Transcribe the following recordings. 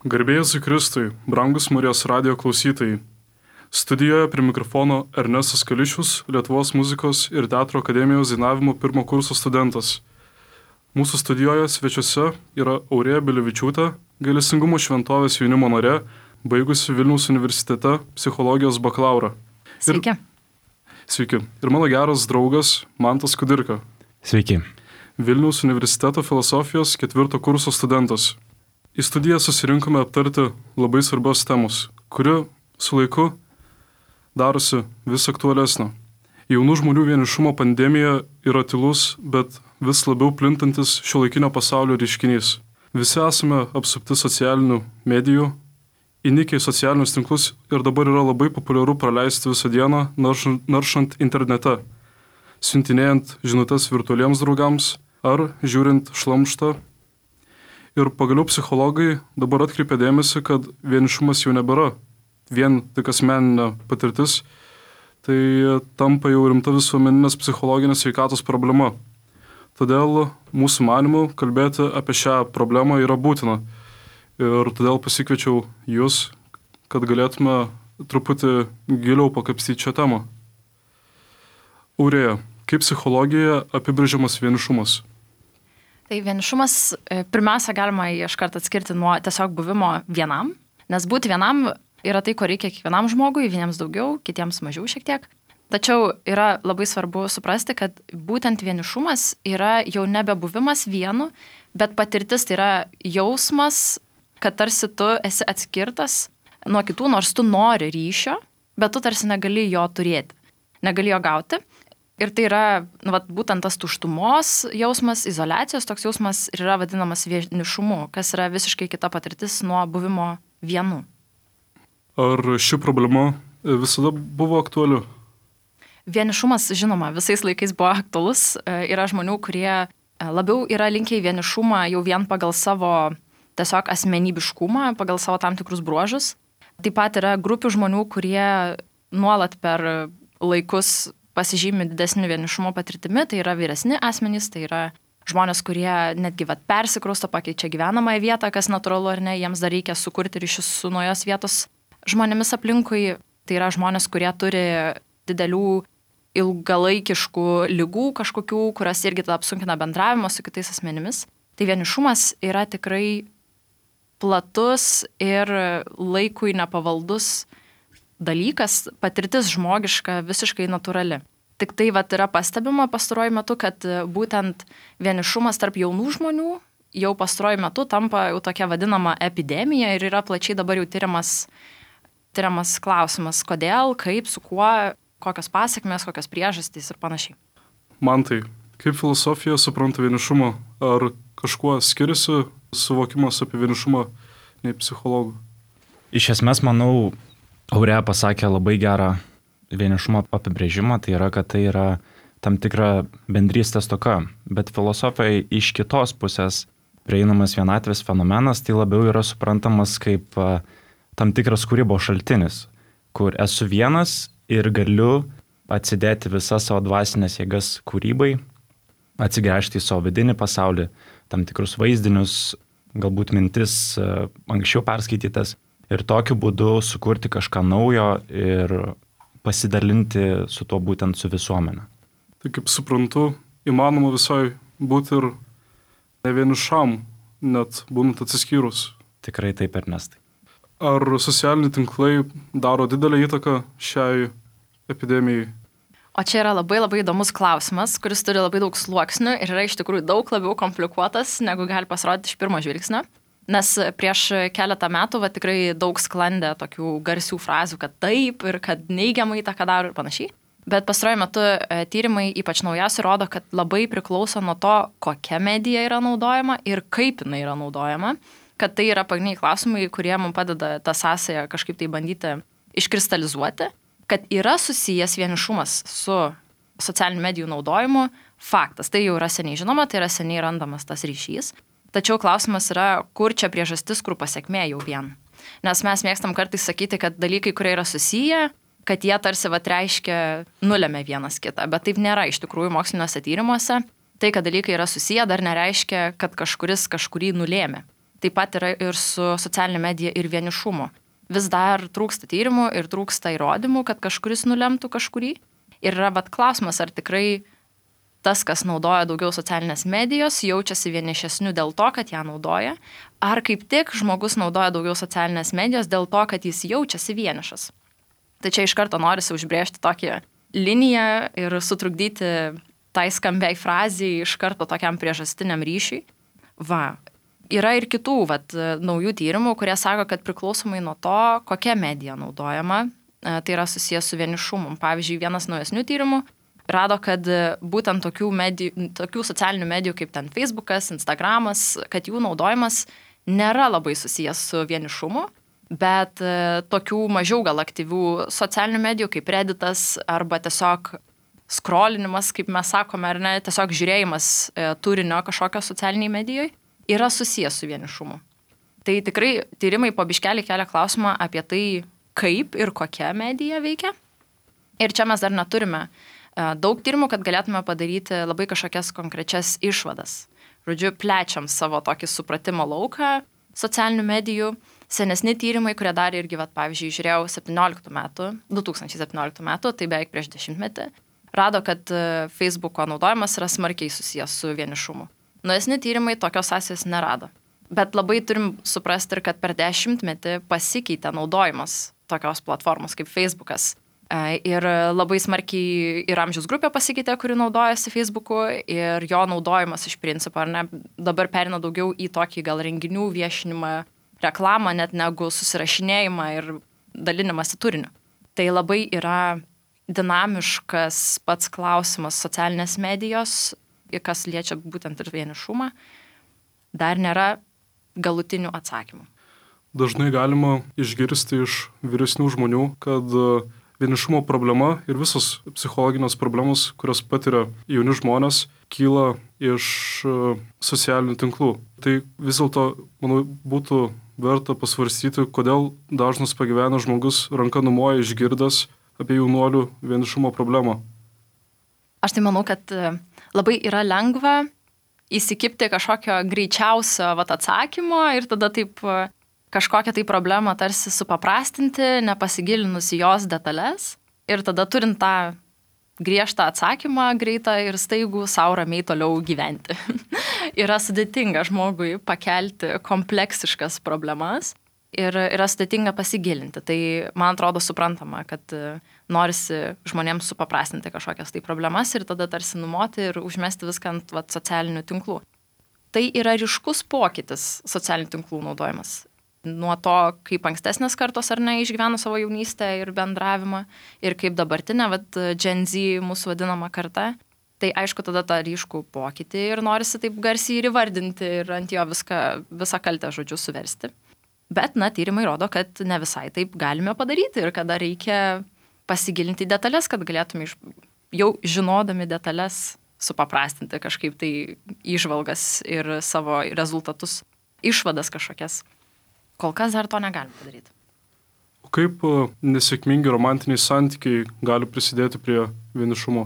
Garbė Jėzui Kristui, brangus Marijos radijo klausytojai. Studijoje prie mikrofono Ernestas Kališius, Lietuvos muzikos ir teatro akademijos dainavimo pirmo kurso studentas. Mūsų studijoje svečiuose yra Aurėja Bilevičiūtė, Gailestingumo šventovės jaunimo narė, baigusi Vilniaus universitete psichologijos bakalaurą. Sveiki. Sveiki. Ir mano geras draugas Mantas Kudirka. Sveiki. Vilniaus universiteto filosofijos 4 kurso studentas. Į studiją susirinkome aptarti labai svarbios temos, kuri su laiku darosi vis aktualesnė. Jaunų žmonių vienišumo pandemija yra tylus, bet vis labiau plintantis šiuolaikinio pasaulio reiškinys. Visi esame apsupti socialinių medijų, įnikę į socialinius tinklus ir dabar yra labai populiaru praleisti visą dieną naršant internete, siuntinėjant žinutes virtualiems draugams ar žiūrint šlamštą. Ir pagaliau psichologai dabar atkreipia dėmesį, kad vienišumas jau nebėra vien tik asmeninė patirtis, tai tampa jau rimta visuomeninės psichologinės sveikatos problema. Todėl mūsų manymu kalbėti apie šią problemą yra būtina. Ir todėl pasikviečiau jūs, kad galėtume truputį giliau pakapstyti šią temą. Aurėja, kaip psichologijoje apibrėžiamas vienišumas? Tai vienišumas pirmiausia galima iškart atskirti nuo tiesiog buvimo vienam, nes būti vienam yra tai, ko reikia kiekvienam žmogui, vieniems daugiau, kitiems mažiau šiek tiek. Tačiau yra labai svarbu suprasti, kad būtent vienišumas yra jau nebebuvimas vienu, bet patirtis tai yra jausmas, kad tarsi tu esi atskirtas nuo kitų, nors tu nori ryšio, bet tu tarsi negali jo turėti, negali jo gauti. Ir tai yra būtent tas tuštumos jausmas, izoliacijos toks jausmas ir yra vadinamas vienišumu, kas yra visiškai kita patirtis nuo buvimo vienu. Ar ši problema visada buvo aktuali? Vienišumas, žinoma, visais laikais buvo aktualus. Yra žmonių, kurie labiau yra linkę į vienišumą jau vien pagal savo tiesiog asmenybiškumą, pagal savo tam tikrus bruožus. Taip pat yra grupių žmonių, kurie nuolat per laikus pasižymi didesniu vienišumo patirtimi, tai yra vyresni asmenys, tai yra žmonės, kurie netgi persikrausto, pakeičia gyvenamąją vietą, kas natūralu ar ne, jiems dar reikia sukurti ryšius su naujos vietos žmonėmis aplinkui, tai yra žmonės, kurie turi didelių ilgalaikiškų ligų kažkokių, kurios irgi tada apsunkina bendravimą su kitais asmenimis. Tai vienišumas yra tikrai platus ir laikui nepavaldus dalykas, patirtis žmogiška, visiškai natūrali. Tik tai yra pastebima pastaruoju metu, kad būtent vienišumas tarp jaunų žmonių jau pastaruoju metu tampa jau tokia vadinama epidemija ir yra plačiai dabar jau tyriamas klausimas, kodėl, kaip, su kuo, kokios pasekmės, kokios priežastys ir panašiai. Mantai, kaip filosofija supranta vienišumą? Ar kažkuo skiriasi suvokimas apie vienišumą nei psichologų? Iš esmės, manau, Aurėja pasakė labai gerą vienišumo apibrėžimą, tai yra, kad tai yra tam tikra bendrystės stoka, bet filosofai iš kitos pusės prieinamas vienatvės fenomenas, tai labiau yra suprantamas kaip tam tikras kūrybos šaltinis, kur esu vienas ir galiu atsidėti visas savo dvasinės jėgas kūrybai, atsigręžti į savo vidinį pasaulį, tam tikrus vaizdinius, galbūt mintis anksčiau perskaitytas. Ir tokiu būdu sukurti kažką naujo ir pasidalinti su tuo būtent su visuomenė. Tai kaip suprantu, įmanoma visai būti ir ne vienišam, net būnant atsiskyrus. Tikrai taip, Ernestai. Ar socialiniai tinklai daro didelę įtaką šiai epidemijai? O čia yra labai įdomus klausimas, kuris turi labai daug sluoksnių ir yra iš tikrųjų daug labiau komplikuotas, negu gali pasirodyti iš pirmo žvilgsnio. Nes prieš keletą metų tikrai daug sklandė tokių garsių frazių, kad taip ir kad neigiamai įtaką daro ir panašiai. Bet pastaruoju metu tyrimai, ypač naujausi, rodo, kad labai priklauso nuo to, kokia medija yra naudojama ir kaip jinai yra naudojama. Kad tai yra pagrindiniai klausimai, kurie mums padeda tą sąsają kažkaip tai bandyti iškristalizuoti. Kad yra susijęs vienišumas su socialinių medijų naudojimu, faktas. Tai jau yra seniai žinoma, tai yra seniai randamas tas ryšys. Tačiau klausimas yra, kur čia priežastis, kur pasiekmė jau vien. Nes mes mėgstam kartais sakyti, kad dalykai, kurie yra susiję, kad jie tarsi reiškia nulemia vienas kitą, bet taip nėra iš tikrųjų moksliniuose tyrimuose. Tai, kad dalykai yra susiję, dar nereiškia, kad kažkuris kažkurį nulėmė. taip pat yra ir su socialinė medija ir vienišumu. Vis dar trūksta tyrimų ir trūksta įrodymų, kad kažkuris nulemtų kažkurį. Ir yra klausimas, ar tikrai tas, kas naudoja daugiau socialinės medijos, jaučiasi vienišesniu dėl to, kad ją naudoja, ar kaip tik žmogus naudoja daugiau socialinės medijos dėl to, kad jis jaučiasi vienišas. Tai čia iš karto norisi užbrėžti tokią liniją ir sutrukdyti tai skambiai fraziai iš karto tokiam priežastiniam ryšiui. Yra ir kitų naujų tyrimų, kurie sako, kad priklausomai nuo to, kokia medija naudojama, tai yra susijęs su vienišumu. Pavyzdžiui, vienas naujesnių tyrimų rado, kad būtent tokių socialinių medijų kaip ten Facebookas, Instagramas, kad jų naudojimas nėra labai susijęs su vienišumu, bet tokių mažiau gal aktyvių socialinių medijų kaip Redditas arba tiesiog scrollinimas, kaip mes sakome, ar ne, tiesiog žiūrėjimas turinio kažkokio socialiniai medijoje yra susijęs su vienišumu. Tai tikrai tyrimai po biškelį kelia klausimą apie tai, kaip ir kokia medija veikia. Ir čia mes dar neturime daug tyrimų, kad galėtume padaryti labai kažkokias konkrečias išvadas. Žodžiu, plečiam savo tokį supratimo lauką socialinių medijų. Senesni tyrimai, kurie darė irgi, pavyzdžiui, žiūrėjau 2017 metų, tai beveik prieš 10 metį, rado, kad Facebooko naudojimas yra smarkiai susijęs su vienišumu. Naujesni tyrimai tokios sąsajos nerado. Bet labai turim suprasti ir, kad per 10 metį pasikeitė naudojimas tokios platformos kaip Facebookas. Ir labai smarkiai ir amžiaus grupė pasikeitė, kuri naudojasi Facebooku, ir jo naudojimas iš principo, ar ne, dabar perina daugiau į tokį gal renginių viešinimą, reklamą, net negu susirašinėjimą ir dalinimąsi turiniu. Tai labai yra dinamiškas pats klausimas socialinės medijos, kas liečia būtent ir vienišumą, dar nėra galutinių atsakymų. Dažnai galima išgirsti iš vyresnių žmonių, kad vienišumo problema ir visos psichologinės problemos, kurios patiria jauni žmonės, kyla iš socialinių tinklų. Tai vis dėlto, manau, būtų verta pasvarstyti, kodėl dažnas pagyvenęs žmogus ranka numoja išgirdęs apie jaunuolių vienišumo problemą. Aš tai manau, kad labai yra lengva įsikibti kažkokio greičiausio atsakymo ir tada taip kažkokią tai problemą tarsi supaprastinti, nepasigilinus į jos detalės. Ir tada turint tą griežtą atsakymą greitą ir staigų savo ramiai toliau gyventi. Yra sudėtinga žmogui pakelti kompleksiškas problemas ir yra sudėtinga pasigilinti. Tai man atrodo suprantama, kad norisi žmonėms supaprastinti kažkokias tai problemas ir tada tarsi numoti ir užmesti viską ant socialinių tinklų. Tai yra ryškus pokytis socialinių tinklų naudojimas. Nuo to, kaip ankstesnės kartos ar ne išgyveno savo jaunystę ir bendravimą ir kaip dabartinė, Gen Z mūsų vadinama karta, tai aišku tada tą ryškų pokytį ir norisi taip garsiai ir įvardinti ir ant jo visą kaltę žodžiu suversti. Bet, tyrimai rodo, kad ne visai taip galime padaryti ir kada reikia pasigilinti į detalės, kad galėtume jau žinodami detalės supaprastinti kažkaip tai įžvalgas ir savo rezultatus, išvadas kažkokias. Kol kas dar to negalime padaryti. O kaip nesėkmingi romantiniai santykiai gali prisidėti prie vienišumo?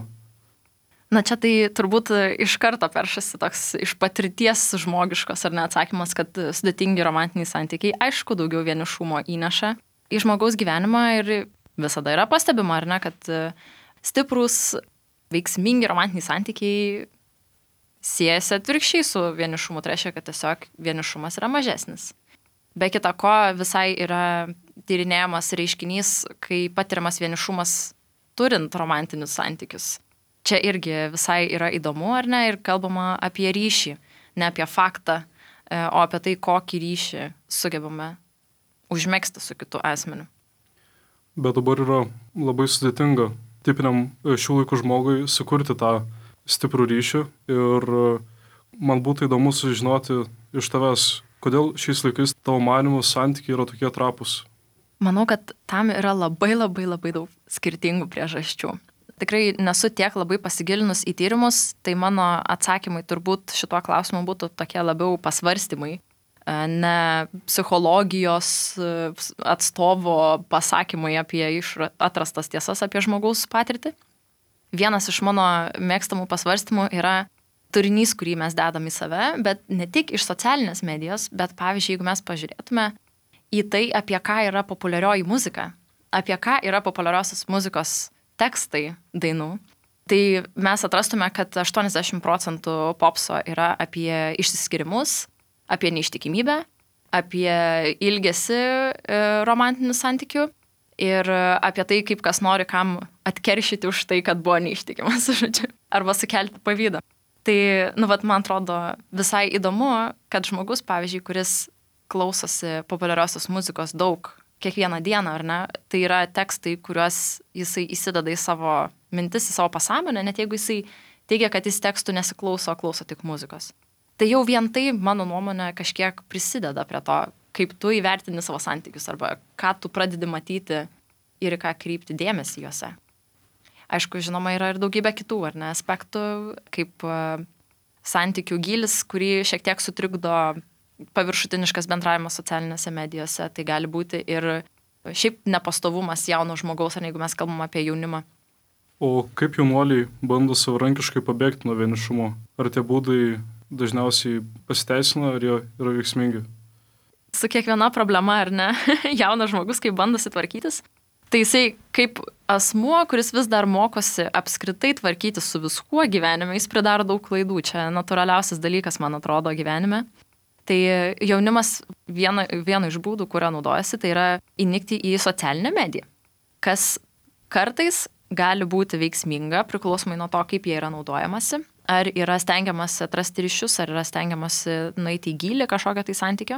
Čia tai turbūt iš karto peršasi toks iš patirties žmogiškos ar ne atsakymas, kad sudėtingi romantiniai santykiai aišku daugiau vienišumo įneša į žmogaus gyvenimą ir visada yra pastebima, ar ne, kad stiprus, veiksmingi romantiniai santykiai siejasi atvirkščiai su vienišumu, tai reiškia, kad tiesiog vienišumas yra mažesnis. Be kita ko, visai yra tyrinėjamas reiškinys, kai patiriamas vienišumas turint romantinius santykius. Čia irgi visai yra įdomu, ar ne, ir kalbama apie ryšį, ne apie faktą, o apie tai, kokį ryšį sugebame užmegzti su kitu asmeniu. Bet dabar yra labai sudėtinga tipiniam šių laikų žmogui sukurti tą stiprų ryšį ir man būtų įdomu sužinoti iš tavęs, kodėl šiais laikais tavo manymu santykiai yra tokie trapūs? Manau, kad tam yra labai daug skirtingų priežasčių. Tikrai nesu tiek labai pasigilinus į tyrimus, tai mano atsakymai turbūt šituo klausimu būtų tokie labiau pasvarstymai, ne psichologijos atstovo pasakymai apie atrastas tiesas apie žmogaus patirtį. Vienas iš mano mėgstamų pasvarstymų yra, turinys, kurį mes dedam į save, bet ne tik iš socialinės medijos, bet pavyzdžiui, jeigu mes pažiūrėtume į tai, apie ką yra populiarioji muzika, apie ką yra populiariosios muzikos tekstai dainų, tai mes atrastume, kad 80% popso yra apie išsiskyrimus, apie neištikimybę, apie ilgesį romantinių santykių ir apie tai, kaip kas nori kam atkeršyti už tai, kad buvo neištikimas, žodžiu, arba sukelti pavydą. Tai, man atrodo visai įdomu, kad žmogus, pavyzdžiui, kuris klausosi populiariosios muzikos daug, kiekvieną dieną, ar ne, tai yra tekstai, kuriuos jisai įsideda į savo mintis, į savo pasąmonę, net jeigu jisai teigia, kad jis tekstų nesiklauso, klauso tik muzikos. Tai jau vien tai, mano nuomonė, kažkiek prisideda prie to, kaip tu įvertini savo santykius, arba ką tu pradedi matyti ir ką kreipti dėmesį juose. Aišku, žinoma, yra ir daugybė kitų, ar ne, aspektų, kaip santykių gilis, kurį šiek tiek sutrikdo paviršutiniškas bendravimas socialinėse medijose. Tai gali būti ir šiaip nepastovumas jauno žmogaus, ar jeigu mes kalbam apie jaunimą. O kaip jaunuoliai bando savarankiškai pabėgti nuo vienišumo? Ar tie būdai dažniausiai pasiteisina, ar jie yra veiksmingi? Su kiekviena problema, ar ne, jaunas žmogus, kaip bandosi tvarkytis, tai jisai kaip asmuo, kuris vis dar mokosi apskritai tvarkyti su viskuo gyvenime, jis pridaro daug klaidų. Čia natūraliausias dalykas, man atrodo, gyvenime. Tai jaunimas viena iš būdų, kurią naudojasi, tai yra įnikti į socialinę mediją, kas kartais gali būti veiksminga, priklausomai nuo to, kaip jie yra naudojamasi. Ar yra stengiamasi atrasti ryšius, ar yra stengiamasi nueiti į gylį kažkokio tai santykio.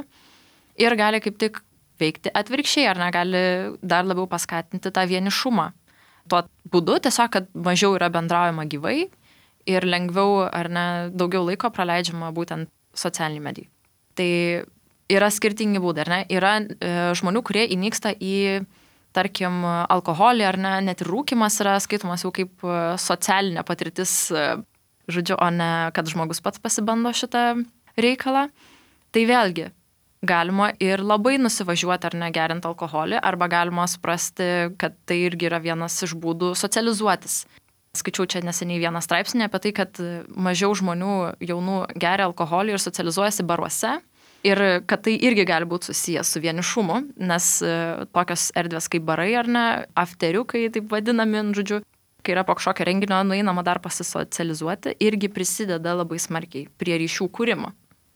Ir gali kaip tik veikti atvirkščiai, ar negali dar labiau paskatinti tą vienišumą. Tuo būdu tiesiog, kad mažiau yra bendraujama gyvai ir lengviau ar ne daugiau laiko praleidžiama būtent socialiniai medijai. Tai yra skirtingi būdai, ar ne? Yra žmonių, kurie įnyksta į, tarkim, alkoholį, ar ne, net ir rūkymas yra skaitomas jau kaip socialinė patirtis, žodžiu, o ne kad žmogus pats pasibando šitą reikalą. Tai vėlgi, galima ir labai nusivažiuoti ar negerinti alkoholį, arba galima suprasti, kad tai irgi yra vienas iš būdų socializuotis. Skaičiau čia neseniai vieną straipsnį apie tai, kad mažiau žmonių jaunų geria alkoholį ir socializuojasi baruose ir kad tai irgi gali būti susijęs su vienišumu, nes tokios erdvės kaip barai ar ne, afteriukai, taip vadinami, žodžiu, kai yra po kažkokio renginio nueinama dar pasisocializuoti, irgi prisideda labai smarkiai prie ryšių kūrimo.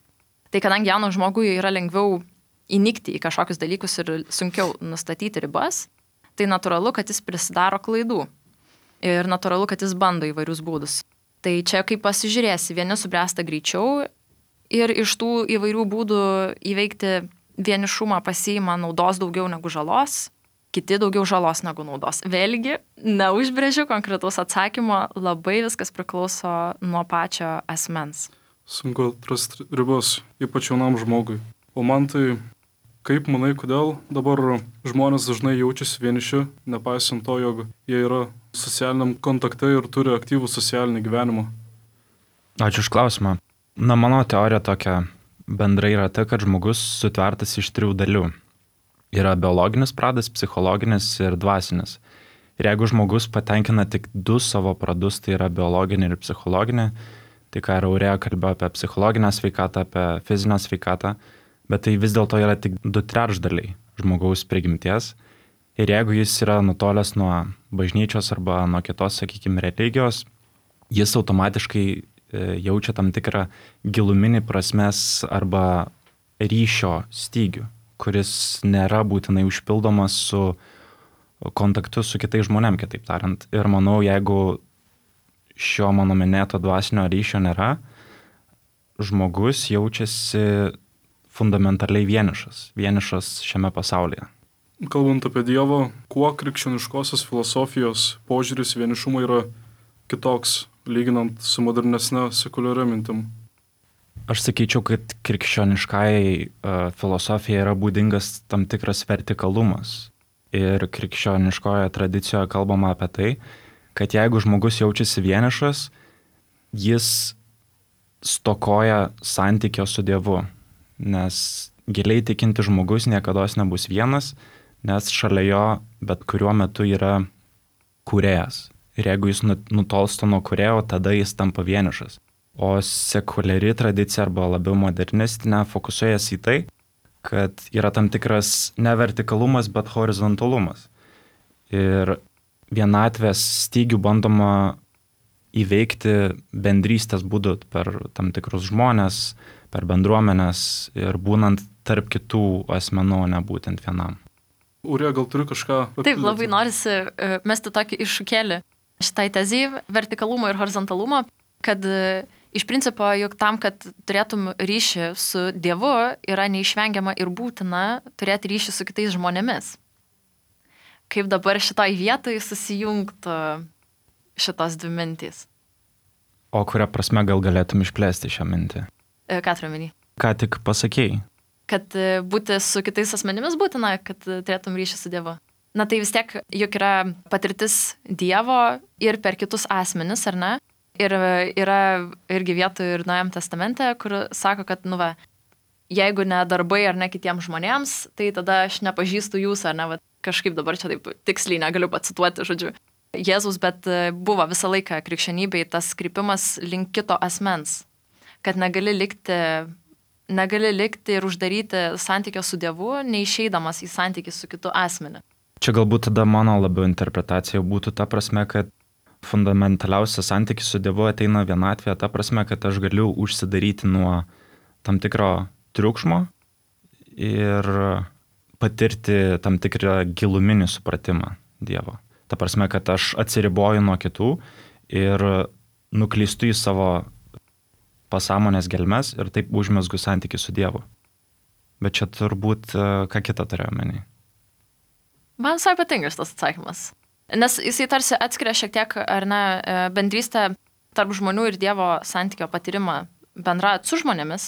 Tai kadangi jauno žmogui yra lengviau įnikti į kažkokius dalykus ir sunkiau nustatyti ribas, tai natūralu, kad jis prisidaro klaidų. Ir natūralu, kad jis bando įvairius būdus. Tai čia kaip pasižiūrėsi, vieni subręsta greičiau ir iš tų įvairių būdų įveikti vienišumą pasiima naudos daugiau negu žalos, kiti daugiau žalos negu naudos. Vėlgi, neužbrėžiu konkretaus atsakymo, labai viskas priklauso nuo pačio asmens. Sunku atrasti ribas, ypač jaunam žmogui. O man tai, kaip manai, kodėl dabar žmonės dažnai jaučiasi vieniši, nepaisant to, jog jie yra socialiniam kontakte ir turi aktyvų socialinį gyvenimą? Ačiū už klausimą. Mano teorija tokia bendrai yra ta, kad žmogus sutvertas iš 3 dalių. Yra biologinis pradas, psichologinis ir dvasinis. Ir jeigu žmogus patenkina tik 2 savo pradus, tai yra biologinį ir psichologinį, tai ką ir Aurėja kalbėjo apie psichologinę sveikatą, apie fizinę sveikatą, bet tai vis dėlto yra tik 2/3 žmogaus prigimties. Ir jeigu jis yra nutolęs nuo bažnyčios arba nuo kitos, sakykime, religijos, jis automatiškai jaučia tam tikrą giluminį prasmės arba ryšio stygių, kuris nėra būtinai užpildomas su kontaktu su kitais žmonėm, kitaip tariant. Ir manau, jeigu šio mano minėto dvasinio ryšio nėra, žmogus jaučiasi fundamentaliai vienišas šiame pasaulyje. Kalbant apie Dievą, kuo krikščioniškosios filosofijos požiūris vienišumą yra kitoks, lyginant su modernesne sekuliaria mintim? Aš sakyčiau, kad krikščioniškai filosofija yra būdingas tam tikras vertikalumas. Ir krikščioniškoje tradicijoje kalbama apie tai, kad jeigu žmogus jaučiasi vienišas, jis stokoja santykio su Dievu. Nes giliai tikinti žmogus niekados nebus vienas, nes šalia jo bet kuriuo metu yra kūrėjas. Ir jeigu jis nutolsta nuo kūrėjo, tada jis tampa vienišas. O sekuliari tradicija arba labiau modernistinė fokusuojasi į tai, kad yra tam tikras ne vertikalumas, bet horizontalumas. Ir vienatvės stygių bandoma įveikti bendrystės būdu per tam tikrus žmonės, per bendruomenės ir būnant tarp kitų asmenų, ne būtent vienam. Urija, gal turi kažką papildyti? Taip, labai norisi mesti tokį iššūkėlį šitai tezijai vertikalumo ir horizontalumo, kad iš principo, juk tam, kad turėtum ryšį su Dievu, yra neišvengiama ir būtina turėti ryšį su kitais žmonėmis. Kaip dabar šitoj vietoj susijungtų šitos dvi mintys? O kuria prasme gal galėtum išplėsti šią mintį? Ką turiu omeny? Ką tik pasakėjai? Kad būti su kitais asmenimis būtina, kad turėtum ryšį su Dievu. Na tai vis tiek juk yra patirtis Dievo ir per kitus asmenis, ar ne? Ir yra irgi vietų ir Naujajame testamente, kur sako, kad, jeigu ne darbai ar ne kitiems žmonėms, tai tada aš nepažįstu jūs, ar ne, kažkaip dabar čia taip tiksliai negaliu pacituoti, žodžiu, Jėzus, bet buvo visą laiką krikščionybei tas krypimas link kito asmens, kad negali likti ir uždaryti santykio su Dievu, neišeidamas į santykį su kitu asmeniu. Čia galbūt tada mano labiau interpretacija būtų ta prasme, kad fundamentaliausias santykis su Dievu ateina vienatvėje, ta prasme, kad aš galiu užsidaryti nuo tam tikro triukšmo ir patirti tam tikrą giluminį supratimą Dievo. Ta prasme, kad aš atsiriboju nuo kitų ir nuklystu į savo pasąmonės gelmes ir taip užmezgu santykį su Dievu. Bet čia turbūt ką kitą turėjau omeny. Man visai patinka šitas atsakymas. Nes jisai tarsi atskiria šiek tiek, ar ne, bendrystę tarp žmonių ir Dievo santykio patyrimą bendraujant su žmonėmis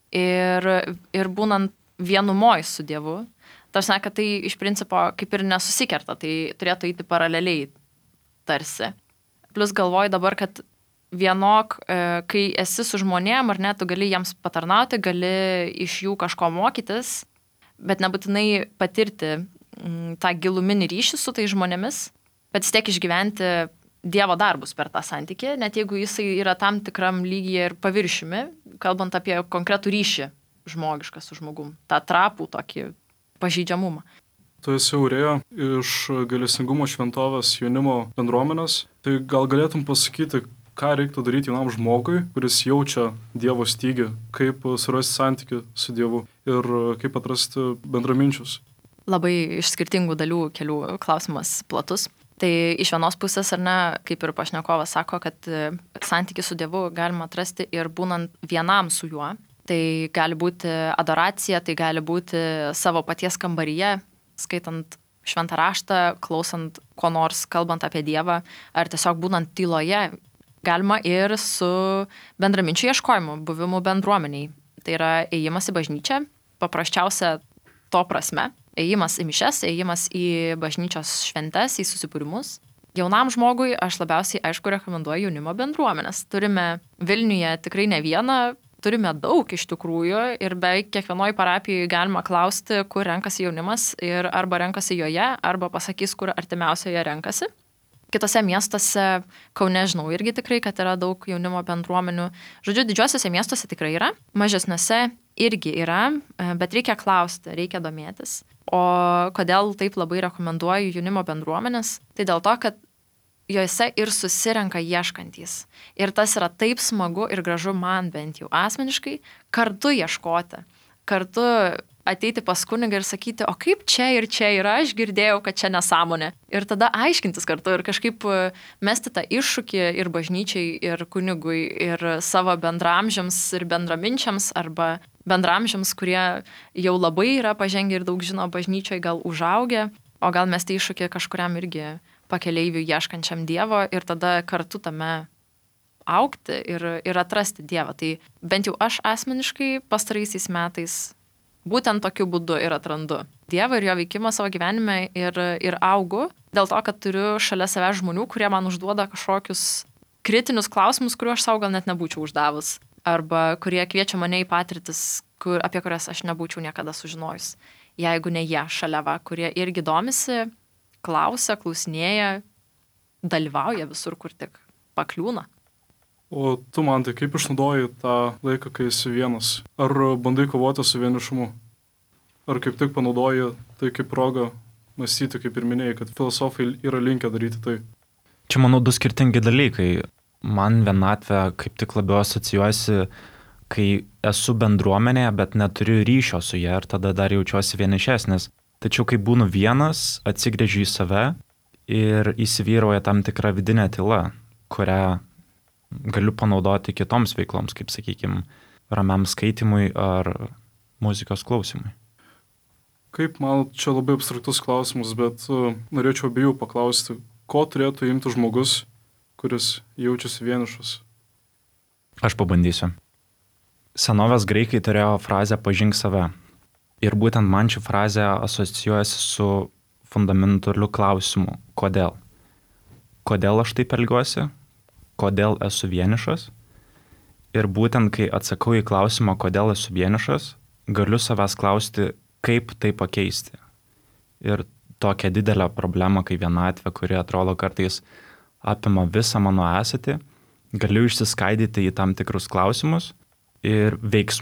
ir būnant vienumoj su Dievu. Tarsi, kad tai iš principo kaip ir nesusikerta, tai turėtų eiti paraleliai tarsi. Plus galvoju dabar, kad vienok, kai esi su žmonėm, ar ne, tu gali jiems patarnauti, gali iš jų kažko mokytis, bet nebūtinai patirti tą giluminį ryšį su tai žmonėmis, bet vis tiek išgyventi Dievo darbus per tą santykį, net jeigu jisai yra tam tikram lygyje ir paviršiumi, kalbant apie konkretų ryšį žmogišką su žmogum, tą trapų tokį pažeidžiamumą. Tu esi Urija iš Gailestingumo šventovės jaunimo bendruomenės, tai gal galėtum pasakyti, ką reiktų daryti jaunam žmogui, kuris jaučia Dievo stygį, kaip surasti santykį su Dievu ir kaip atrasti bendraminčius? Labai iš skirtingų dalių kelių klausimas platus. Tai iš vienos pusės, ar ne, kaip ir pašnekovas sako, kad santykį su Dievu galima atrasti ir būnant vienam su juo. Tai gali būti adoracija, tai gali būti savo paties kambaryje, skaitant šventą raštą, klausant ko nors, kalbant apie Dievą, ar tiesiog būnant tyloje. Galima ir su bendraminčių ieškojimu, buvimu bendruomeniai. Tai yra ėjimas į bažnyčią, paprasčiausia to prasme. Ėjimas į mišes, ėjimas į bažnyčios šventes, į susibūrimus. Jaunam žmogui aš labiausiai, aišku, rekomenduoju jaunimo bendruomenės. Turime Vilniuje tikrai ne vieną, turime daug iš tikrųjų ir beveik kiekvienoj parapijoje galima klausti, kur renkasi jaunimas ir arba renkasi joje, arba pasakys, kur artimiausioje renkasi. Kitose miestuose, Kaune žinau irgi tikrai, kad yra daug jaunimo bendruomenių. Žodžiu, didžiuosiuose miestuose tikrai yra, mažesniuose irgi yra, bet reikia klausti, reikia domėtis. O kodėl taip labai rekomenduoju jaunimo bendruomenės? Tai dėl to, kad jose ir susirenka ieškantys. Ir tas yra taip smagu ir gražu man bent jau asmeniškai, kartu ieškoti, kartu ateiti pas kunigą ir sakyti, o kaip čia ir čia yra, aš girdėjau, kad čia nesąmonė. Ir tada aiškintis kartu ir kažkaip mesti tą iššūkį ir bažnyčiai, ir kunigui, ir savo bendramžiams ir bendraminčiams, arba bendramžiams, kurie jau labai yra pažengę ir daug žino bažnyčioje, gal užaugę, o gal mesti iššūkį kažkuriam irgi pakeleiviui ieškančiam Dievo ir tada kartu tame augti ir atrasti Dievą. Tai bent jau aš asmeniškai pastaraisiais metais būtent tokiu būdu ir atrandu Dievą ir jo veikimą savo gyvenime ir augu, dėl to, kad turiu šalia savęs žmonių, kurie man užduoda kažkokius kritinius klausimus, kuriuos aš savo gal net nebūčiau uždavus, arba kurie kviečia mane į patirtis, apie kurias aš nebūčiau niekada sužinojus, jeigu ne jie šalia va, kurie irgi domisi, klausia, klausinėja, dalyvauja visur, kur tik pakliūna. O tu, Mantai, kaip išnaudoji tą laiką, kai esi vienas? Ar bandai kovoti su vienišumu? Ar kaip tik panaudoji tai kaip progą mąstyti, kaip ir minėjai, kad filosofai yra linkę daryti tai? Čia, manau, du skirtingi dalykai. Man vienatvė kaip tik labiau asocijuojasi, kai esu bendruomenėje, bet neturiu ryšio su ja ir tada dar jaučiuosi vienišesnis. Tačiau kai būnu vienas, atsigręžiu į save ir įsivyrauja tam tikra vidinė tyla, kurią galiu panaudoti kitoms veikloms, kaip, sakykime, ramiam skaitimui ar muzikos klausimui. Kaip man, čia labai abstraktus klausimas, bet norėčiau abiejų paklausti, ko turėtų imti žmogus, kuris jaučiasi vienišas? Aš pabandysiu. Senovės graikai turėjo frazę pažink save. Ir būtent man ši frazė asocijuojasi su fundamentaliu klausimu. Kodėl? Kodėl aš taip elgiuosi? Kodėl esu vienišas? Ir būtent kai atsakau į klausimą, kodėl esu vienišas, galiu savęs klausti, kaip tai pakeisti. Ir tokia didelė problema, kai vienatvė, kuri atrodo kartais apima visą mano esatį, galiu išsiskaidyti į tam tikrus klausimus ir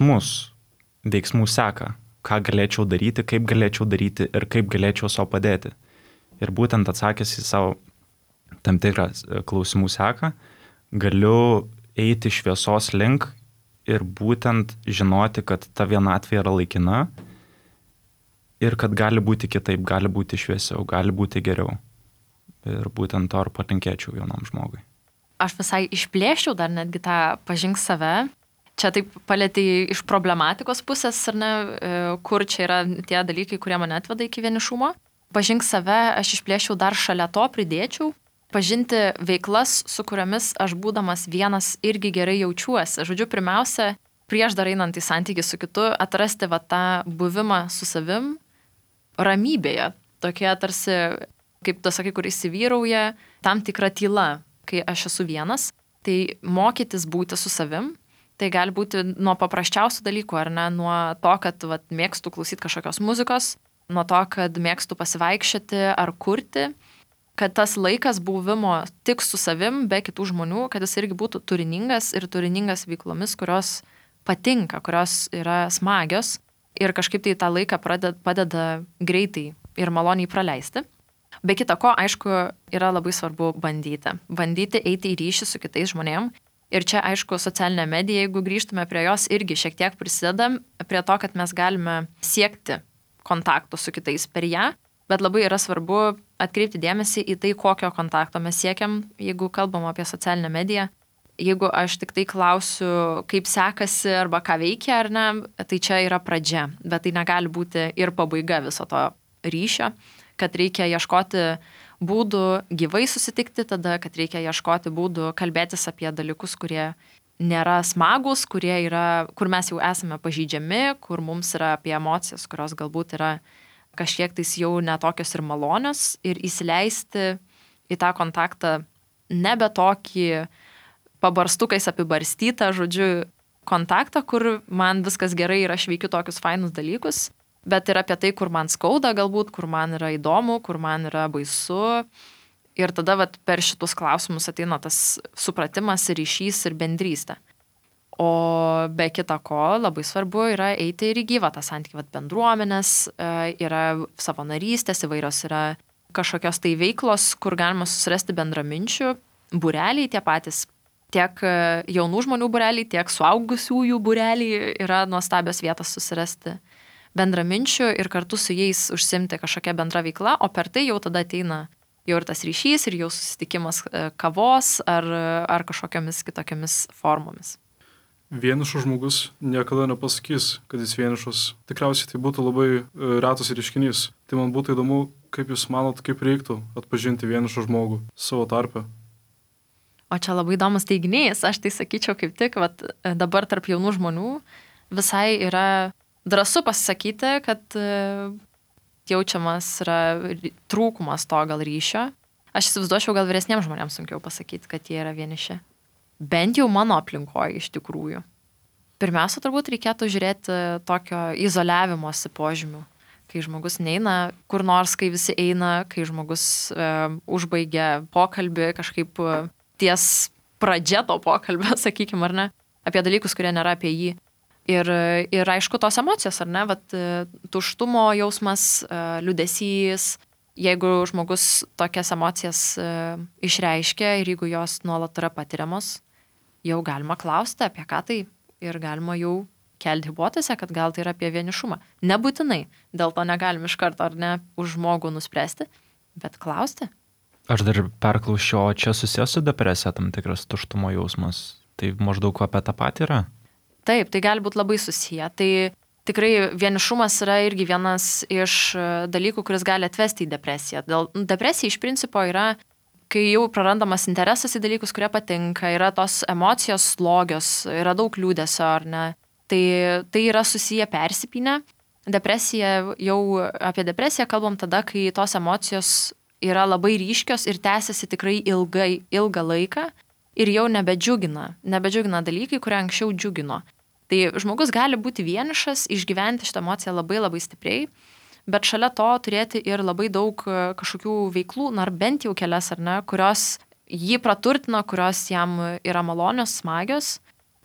veiksmų seka, ką galėčiau daryti, kaip galėčiau daryti ir kaip galėčiau savo padėti. Ir būtent atsakęs į savo tam tikrą klausimų seką, galiu eiti šviesos link ir būtent žinoti, kad ta vienatvė yra laikina ir kad gali būti kitaip, gali būti šviesiau, gali būti geriau. Ir būtent to ir palinkėčiau jaunam žmogui. Aš visai išplėščiau dar netgi tą pažink save. Čia taip palėtė iš problematikos pusės, ar ne, kur čia yra tie dalykai, kurie mane atveda iki vienišumo. Pažink save, aš išplėščiau dar šalia to pridėčiau. Pažinti veiklas, su kuriomis aš būdamas vienas irgi gerai jaučiuosi. Žodžiu, pirmiausia, prieš dar einant į santykį su kitu, atrasti va tą buvimą su savim ramybėje. Tokie tarsi, kaip tu sakai, kur įsivyrauja, tam tikra tyla, kai aš esu vienas. Tai mokytis būti su savim, tai gali būti nuo paprasčiausių dalykų, ar ne, nuo to, kad mėgstu klausyti kažkokios muzikos, nuo to, kad mėgstu pasivaikščioti ar kurti, kad tas laikas buvimo tik su savim, be kitų žmonių, kad jis irgi būtų turiningas ir turiningas veiklomis, kurios patinka, kurios yra smagios ir kažkaip tai tą laiką padeda greitai ir maloniai praleisti. Be kita ko, aišku, yra labai svarbu bandyti eiti į ryšį su kitais žmonėm. Ir čia, aišku, socialinė medija, jeigu grįžtume prie jos, irgi šiek tiek prisidedam prie to, kad mes galime siekti kontakto su kitais per ją, bet labai yra svarbu atkreipti dėmesį į tai, kokio kontakto mes siekiam, jeigu kalbam apie socialinę mediją. Jeigu aš tik tai klausiu, kaip sekasi arba ką veikia ar ne, tai čia yra pradžia, bet tai negali būti ir pabaiga viso to ryšio, kad reikia ieškoti būdų gyvai susitikti, tada, kad reikia ieškoti būdų kalbėtis apie dalykus, kurie nėra smagus, kur mes jau esame pažeidžiami, kur mums yra apie emocijas, kurios galbūt yra kažkiek tais jau netokios ir malonios, ir įsileisti į tą kontaktą nebe tokį pabarstukais apibarstytą, žodžiu, kontaktą, kur man viskas gerai ir aš veikiu tokius fainus dalykus, bet ir apie tai, kur man skauda galbūt, kur man yra įdomu, kur man yra baisu. Ir tada per šitus klausimus ateina tas supratimas, ryšys ir bendrystė. O be kita ko, labai svarbu yra eiti ir į gyvą tą santykį, bendruomenės, yra savanorystės, įvairios yra kažkokios tai veiklos, kur galima susirasti bendraminčių, būreliai tie patys. Tiek jaunų žmonių būreliai, tiek suaugusiųjų būreliai yra nuostabios vietos susirasti bendraminčių ir kartu su jais užsimti kažkokią bendrą veiklą, o per tai jau tada ateina jau ir tas ryšys, ir jau susitikimas kavos ar kažkokiamis kitokiamis formomis. Vienišas žmogus niekada nepasakys, kad jis vienišas. Tikriausiai tai būtų labai retas reiškinys. Tai man būtų įdomu, kaip jūs manot, kaip reiktų atpažinti vienišą žmogų savo tarpe. O čia labai įdomus teiginys. Aš tai sakyčiau kaip tik, dabar tarp jaunų žmonių visai yra drąsu pasisakyti, kad jaučiamas yra trūkumas to gal ryšio. Aš įsivaizduočiau, gal vyresniems žmonėms sunkiau pasakyti, kad jie yra vieniši. Bent jau mano aplinkoje iš tikrųjų. Pirmiausia, turbūt reikėtų žiūrėti tokio izoliavimosi požymių. Kai žmogus neina kur nors, kai visi eina, kai žmogus užbaigia pokalbį kažkaip ties pradžia to pokalbio, sakykime, ar ne, apie dalykus, kurie nėra apie jį. Ir aišku, tos emocijos, ar ne, vat, tuštumo jausmas, liūdesys, jeigu žmogus tokias emocijas išreiškia ir jeigu jos nuolat yra patiriamos, jau galima klausti apie ką tai ir galima jau kelti hipotezę, kad gal tai yra apie vienišumą. Nebūtinai, dėl to negalim iš karto ar ne už žmogų nuspręsti, bet klausti. Aš dar perklausiau, o čia susijęs su depresija tam tikras tuštumo jausmas. Tai maždaug apie tą patį yra? Taip, tai gali būti labai susiję. Tai tikrai vienišumas yra irgi vienas iš dalykų, kuris gali atvesti į depresiją. Depresija iš principo yra, kai jau prarandamas interesas į dalykus, kurie patinka, yra tos emocijos slogios, yra daug liūdesio, ar ne. Tai yra susiję persipynę. Apie depresiją kalbam tada, kai tos emocijos yra labai ryškios ir tęsiasi tikrai ilgą laiką ir jau nebedžiugina dalykai, kurie anksčiau džiugino. Tai žmogus gali būti vienišas, išgyventi šitą emociją labai labai stipriai, bet šalia to turėti ir labai daug kažkokių veiklų, ar bent jau kelias, ar ne, kurios jį praturtino, kurios jam yra malonios, smagios,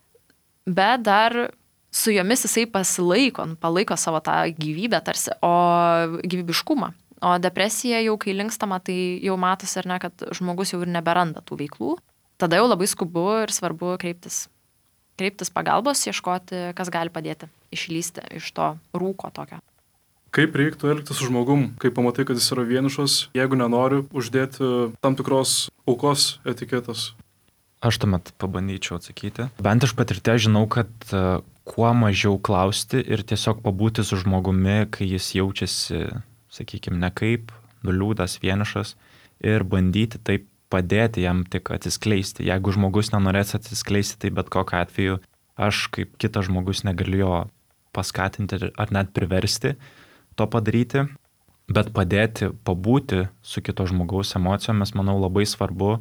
bet dar su jomis jisai palaiko savo tą gyvybę tarsi, o gyvybiškumą. O depresija jau, kai linkstama, tai jau matosi, ar ne, kad žmogus jau ir neberanda tų veiklų. Tada jau labai skubu ir svarbu kreiptis pagalbos, ieškoti, kas gali padėti išlysti iš to rūko tokio. Kaip reiktų elgtis su žmogum, kai pamatai, kad jis yra vienišas, jeigu nenori uždėti tam tikros aukos etiketės? Aš tuomet pabandyčiau atsakyti. Bent iš patirties žinau, kad kuo mažiau klausti ir tiesiog pabūti su žmogumi, kai jis jaučiasi, sakykime, nekaip, nuliūdas, vienišas ir bandyti taip padėti jam tik atsiskleisti. Jeigu žmogus nenorės atsiskleisti, tai bet kokiu atveju aš kaip kitas žmogus negaliu jo paskatinti ar net priversti to padaryti, bet padėti pabūti su kito žmogaus emocijomis, manau, labai svarbu.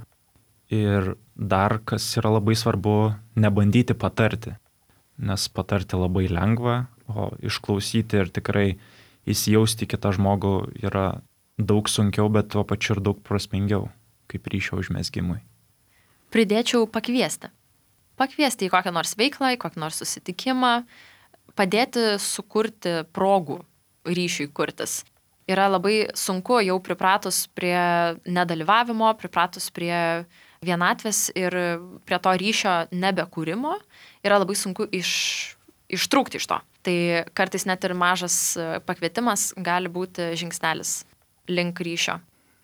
Ir dar, kas yra labai svarbu, nebandyti patarti, nes patarti labai lengva, o išklausyti ir tikrai įsijausti kitą žmogų yra daug sunkiau, bet tuo pačiu ir daug prasmingiau, kaip ryšio užmezgimui. Pridėčiau pakviesti. Pakviesti į kokią nors veiklą, į kokį nors susitikimą, padėti sukurti progų ryšiui kurtis. Yra labai sunku jau pripratus prie nedalyvavimo, pripratus prie vienatvės ir prie to ryšio nebekūrimo, yra labai sunku ištrūkti iš to. Tai kartais net ir mažas pakvietimas gali būti žingsnelis link ryšio.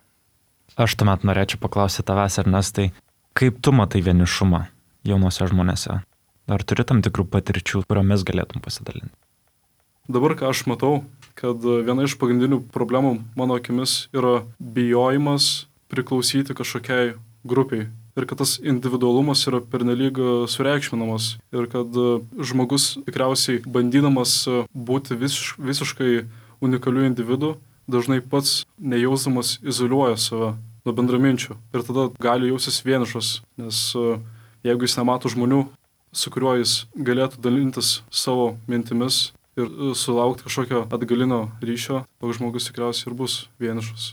Aš tuomet norėčiau paklausyti tavęs, Ernestai, kaip tu matai vienišumą jaunuose žmonėse? Ar turi tam tikrų patirčių, kuriomis galėtum pasidalinti? Dabar, ką aš matau, kad viena iš pagrindinių problemų mano akimis yra bijojimas priklausyti kažkokiai grupiai. Ir kad tas individualumas yra pernelyg sureikšminamas. Ir kad žmogus tikriausiai bandydamas būti visiškai unikaliu individu, dažnai pats nejausdamas izoliuoja save nuo bendraminčių. Ir tada gali jaustis vienišas, nes jeigu jis nemato žmonių, su kuriuo jis galėtų dalintis savo mintimis ir sulaukti kažkokio atgalinio ryšio, toks žmogus tikriausiai ir bus vienišas.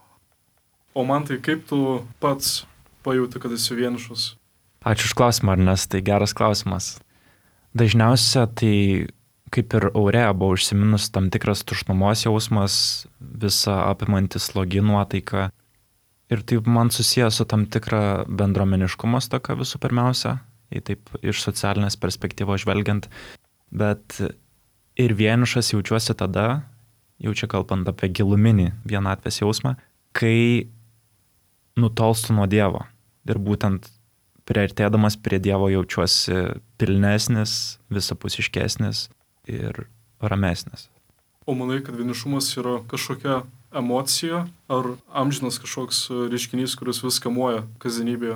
O man tai kaip tu pats pajauti, kad esi vienišas? Ačiū už klausimą, Ernestai, geras klausimas. Dažniausia tai, kaip ir Aurėja buvo užsiminus, tam tikras tuštumos jausmas, visa apimantis slogi nuotaika. Ir tai man susijęs su tam tikra bendruomeniškumo stoka visų pirmiausia, taip iš socialinės perspektyvos žvelgiant. Bet ir vienišas jaučiuosi tada, jau čia kalbant apie giluminį vienatvės jausmą, kai nutolstu nuo Dievo. Ir būtent priartėdamas prie Dievo jaučiuosi pilnesnis, visapusiškesnis ir ramesnis. O manai, kad vienišumas yra kažkokia emocija ar amžinas kažkoks reiškinys, kuris vis kamuoja kasdienybėje?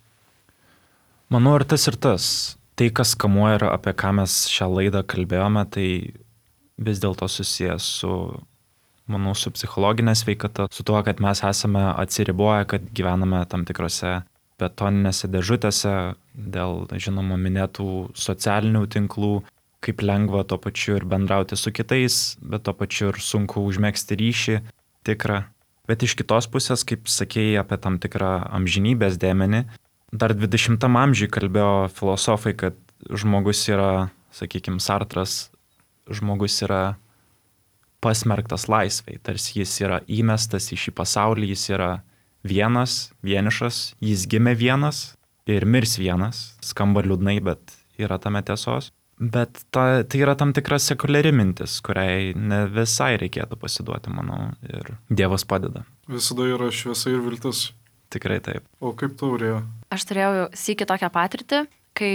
Manau, ir tas. Tai, kas kamuoja ir apie ką mes šią laidą kalbėjome, tai vis dėlto susijęs su, manau, su psichologinė sveikata, su tuo, kad mes esame atsiriboję, kad gyvename tam tikrose betoninėse dėžutėse dėl, žinoma, minėtų socialinių tinklų, kaip lengva tuo pačiu ir bendrauti su kitais, bet tuo pačiu ir sunku užmegzti ryšį tikrą. Bet iš kitos pusės, kaip sakėjai apie tam tikrą amžinybės dėmenį, dar 20 amžiui kalbėjo filosofai, kad žmogus yra, sakykime, Sartras, žmogus yra pasmerktas laisvei, tarsi jis yra įmestas į šį pasaulį, jis yra vienas, vienišas, jis gimė vienas ir mirs vienas, skamba liūdnai, bet yra tame tiesos. Bet tai yra tam tikra sekuliari mintis, kuriai ne visai reikėtų pasiduoti, manau, ir Dievas padeda. Visada yra šviesa ir viltis. Tikrai taip. O kaip tau, Rėja? Aš turėjau sykį tokią patirtį, kai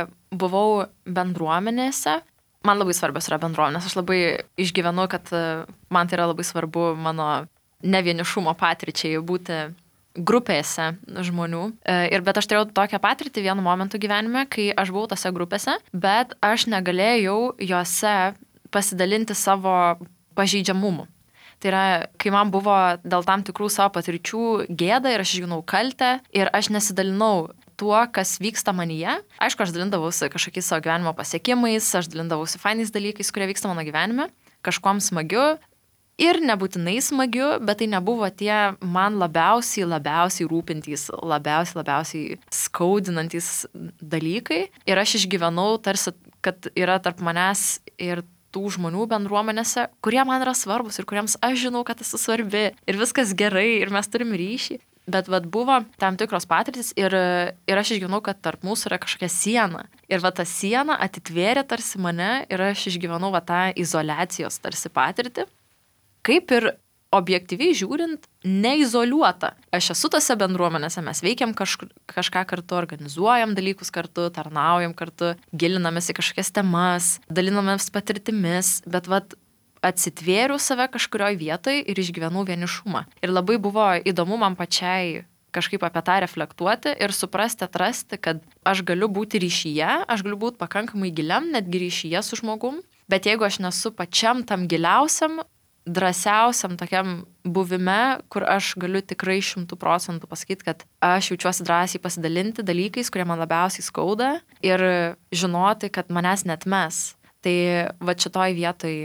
buvau bendruomenėse. Man labai svarbios yra bendruomenės. Aš labai išgyvenu, kad man tai yra labai svarbu mano nevienišumo patirčiai būti grupėse žmonių. Bet aš turėjau tokią patirtį vienu momentu gyvenime, kai aš buvau tose grupėse, bet aš negalėjau jose pasidalinti savo pažeidžiamumu. Tai yra, kai man buvo dėl tam tikrų savo patirčių gėda ir aš išgyvenau kaltę ir aš nesidalinau tuo, kas vyksta manyje. Aišku, aš dalindavausi kažkokiais savo gyvenimo pasiekimais, aš dalindavausi fainais dalykais, kurie vyksta mano gyvenime, kažkuom smagiu ir nebūtinai smagiu, bet tai nebuvo tie man labiausiai rūpintys, labiausiai skaudinantys dalykai. Ir aš išgyvenau tarsi, kad yra tarp manęs ir tų žmonių bendruomenėse, kurie man yra svarbus ir kuriems aš žinau, kad esu svarbi ir viskas gerai ir mes turim ryšį. Bet buvo tam tikros patirtis ir aš išgyvenau, kad tarp mūsų yra kažkokia siena. Ir ta siena atitvėrė tarsi mane ir aš išgyvenau tą izoliacijos tarsi patirtį. Kaip ir objektyviai žiūrint, neizoliuota. Aš esu tose bendruomenėse, mes veikiam kažką kartu, organizuojam dalykus kartu, tarnaujam kartu, gilinamės į kažkokias temas, dalinamės patirtimis, bet atsitvėriau save kažkurioje vietoje ir išgyvenau vienišumą. Ir labai buvo įdomu man pačiai kažkaip apie tą reflektuoti ir suprasti, atrasti, kad aš galiu būti ryšyje, aš galiu būti pakankamai giliam, netgi ryšyje su žmogum, bet jeigu aš nesu pačiam tam giliausiam, drąsiausiam tokiam buvime, kur aš galiu tikrai 100% pasakyti, kad aš jaučiuosi drąsiai pasidalinti dalykais, kurie man labiausiai skauda ir žinoti, kad manęs neatmes. Tai šitoj vietoj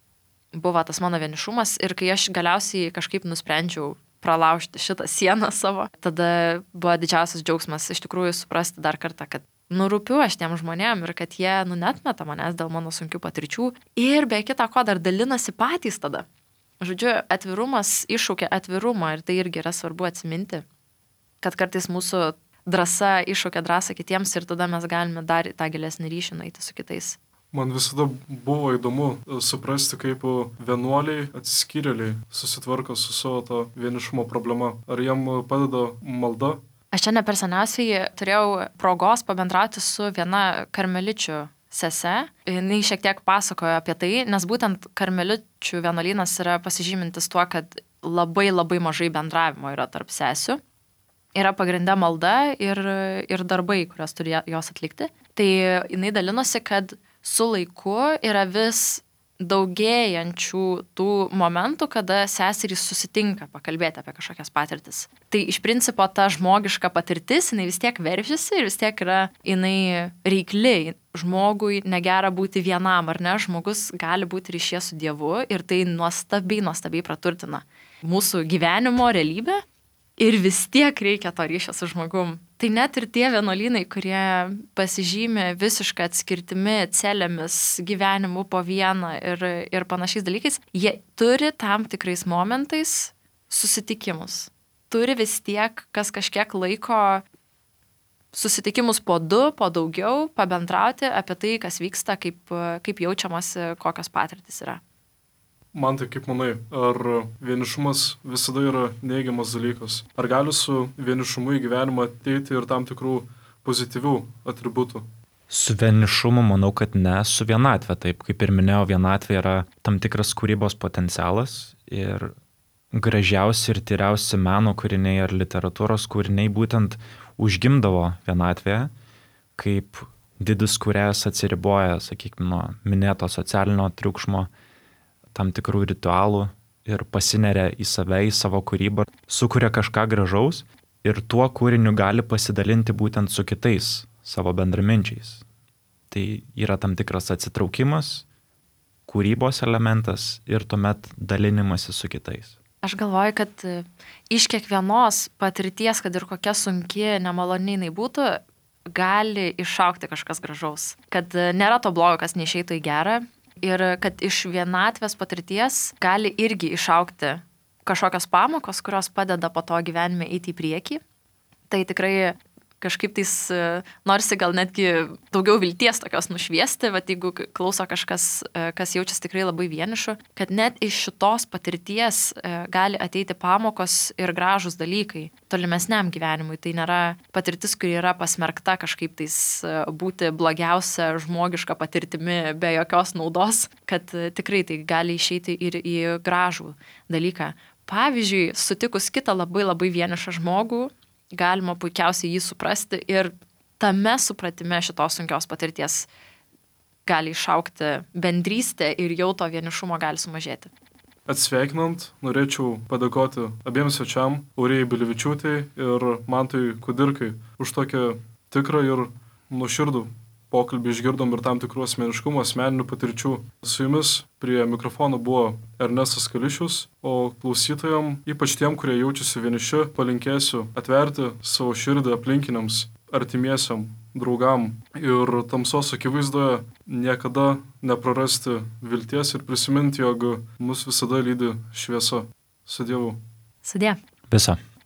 buvo tas mano vienišumas ir kai aš galiausiai kažkaip nusprendžiau pralaužti šitą sieną savo, tada buvo didžiausias džiaugsmas iš tikrųjų suprasti dar kartą, kad rūpiu aš tiem žmonėm ir kad jie netmeta manęs dėl mano sunkių patirčių ir be kita ko dar dalinasi patys tada. Žodžiu, atvirumas iššaukia atvirumą ir tai irgi yra svarbu atsiminti, kad kartais mūsų drąsa iššaukia drąsą kitiems ir tada mes galime dar tą gilesnį ryšį nueiti su kitais. Man visada buvo įdomu suprasti, kaip vienuoliai atsiskyrėliai susitvarko su savo to vienišumo problema. Ar jam padeda malda? Aš čia ne per seniausiai turėjau progos pabendrauti su viena karmeličių sese. Jis šiek tiek pasakojo apie tai, nes būtent karmeličių vienuolynas yra pasižymintis tuo, kad labai mažai bendravimo yra tarp sesių. Yra pagrinde malda ir darbai, kuriuos turi jos atlikti. Tai jinai dalinosi, kad su laiku yra vis daugėjančių tų momentų, kada seserys susitinka pakalbėti apie kažkokias patirtis. Tai iš principo ta žmogiška patirtis, jinai vis tiek veržiasi ir vis tiek yra jinai reikli. Žmogui negera būti vienam, ar ne? Žmogus gali būti ryšyje su Dievu ir tai nuostabiai praturtina mūsų gyvenimo realybę. Ir vis tiek reikia to ryšio su žmogum. Tai net ir tie vienuolynai, kurie pasižymi visišką atskirtimi, celėmis, gyvenimu po vieną ir panašiais dalykais, jie turi tam tikrais momentais susitikimus. Turi vis tiek, kas kažkiek laiko susitikimus po 2, po daugiau, pabendrauti apie tai, kas vyksta, kaip jaučiamasi, kokios patirtys yra. Man tai kaip manai, ar vienišumas visada yra neigiamas dalykas? Ar gali su vienišumu į gyvenimą ateiti ir tam tikrų pozityvių atributų? Su vienišumu manau, kad ne, su vienatvė. Taip, kaip ir minėjau, vienatvė yra tam tikras kūrybos potencialas ir gražiausi ir tyriausi meno kūriniai ar literatūros kūriniai būtent užgimdavo vienatvėje, kaip didis kūrėjas atsiriboja, sakykime, nuo minėto socialinio triukšmo, tam tikrų ritualų ir pasineria į save, į savo kūrybą, sukuria kažką gražaus ir tuo kūriniu gali pasidalinti būtent su kitais savo bendraminčiais. Tai yra tam tikras atsitraukimas, kūrybos elementas ir tuomet dalinimasis su kitais. Aš galvoju, kad iš kiekvienos patirties, kad ir kokia sunki, nemaloni jinai būtų, gali išaukti kažkas gražaus. Kad nėra to blogo, kas neišeitų į gerą. Ir kad iš vienatvės patirties gali irgi išaukti kažkokios pamokos, kurios padeda po to gyvenime eiti į priekį. Tai tikrai kažkaip tais norisi gal netgi daugiau vilties tokios nušviesti, bet jeigu klauso kažkas, kas jaučiasi tikrai labai vienišu, kad net iš šitos patirties gali ateiti pamokos ir gražus dalykai tolimesniam gyvenimui. Tai nėra patirtis, kuri yra pasmerkta kažkaip tais būti blogiausia žmogiška patirtimi be jokios naudos, kad tikrai tai gali išeiti ir į gražų dalyką. Pavyzdžiui, sutikus kitą labai labai vienišą žmogų, galima puikiausiai jį suprasti ir tame supratime šitos sunkios patirties gali išaukti bendrystė ir jau to vienišumo gali sumažėti. Atsveikinant, norėčiau padėkoti abiems svečiam, Aurijai Bilivičiūtei ir Mantui Kudirkai, už tokią tikrą ir nuoširdų pokalbį. Išgirdom ir tam tikrų asmeniškumų, asmeninių patirčių. Su jumis prie mikrofono buvo Ernestas Kališius, o klausytojam, ypač tiem, kurie jaučiasi vieniši, palinkėsiu atverti savo širdį aplinkiniams, artimiesiam, draugam ir tamsos akivaizdoje niekada neprarasti vilties ir prisiminti, jog mus visada lydi šviesa. Su Dievu. Sudie. Visa.